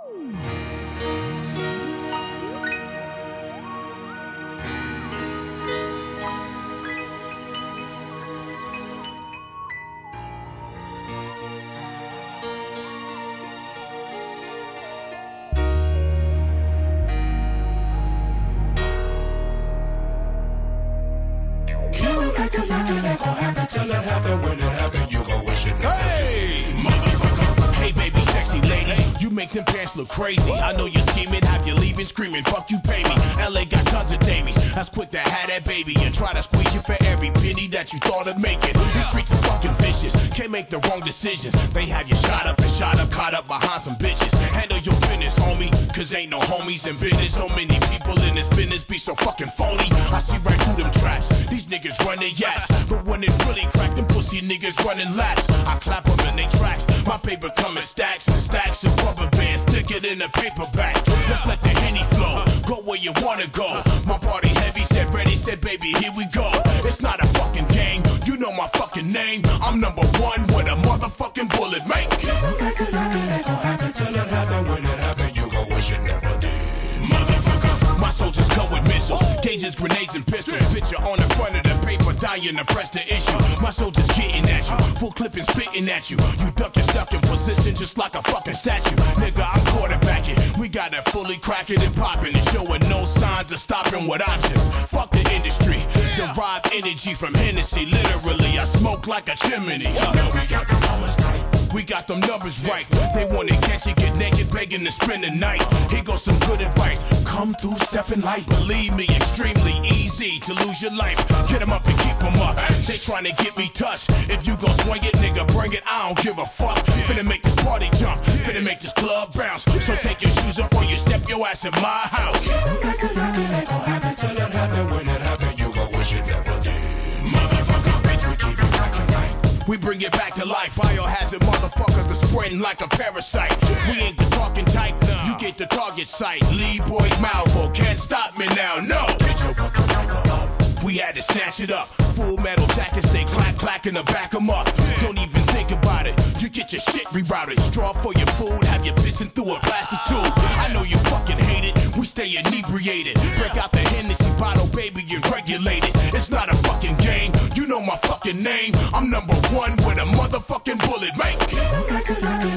Till it happen, when it happen, you gon' wish it never did. Motherfucker. Hey, baby, sexy lady, you make them pants look crazy. I know you're scheming, have you leaving, screaming, fuck you, pay me. LA got tons of damies, that's quick to have that baby and try to squeeze you for every penny that you thought of making. These streets are fucking vicious, can't make the wrong decisions. They have you shot up, caught up behind some bitches. Handle your business, homie, cause ain't no homies in business. So many people in this business be so fucking phony. I see right through them traps, these niggas run their yaps. But when it really crack, them pussy niggas running laps. I clap them in they tracks, my paper come in stacks and stacks of rubber bands. Stick it in a paperback, let's let the Henny flow. Go where you wanna go. My party heavy, said ready, said baby, here we go. It's not a fucking game, you know my fucking name. I'm number one with a motherfucking bullet, make. Make it gon' happen till it happen. When it happen, you gon' wish it never did. Motherfucker. My soldiers come with missiles, gauges, grenades, and pistols. Picture on the front of the paper, dying to press the issue. My soldiers getting at you, full clip and spitting at you. You duck and stuck in position just like a fucking statue. Nigga, I'm quarterbacking. We got it fully cracking and popping and showing no signs of stopping with options. Fuck the industry, derive energy from Hennessy. Literally, I smoke like a chimney. Now we got the numbers tight. We got them numbers right. They wanna catch you, get naked, begging to spend the night. Here goes some good advice. Come through, stepping light. Believe me, extremely easy to lose your life. Get them up and keep them up. They tryna get me touched. If you gon' swing it, nigga, bring it. I don't give a fuck. Finna make this party jump. Finna make this club bounce. So take your shoes off or you step your ass in my house. Make it gon' happen till it happen. When it happen, you gon' wish it never did. Motherfucker, bitch, we keep it cracking right. We bring it back to life. Biohazard motherfuckers that's spreading like a parasite. We ain't the talking type. You get the target sight. Lee Boy Malvo can't stop me now. No. Get your fucking rifle up. We had to snatch it up. Full metal jackets, they clack in the back 'em up. Don't even think about it. You get your shit rerouted. Straw for your food, have you pissing through a plastic tube. I know you fucking hate it. We stay inebriated. Break out the Hennessy bottle, baby, and regulate it. It's not a fucking game. You know my fucking name. I'm number one with a motherfucking bullet, make.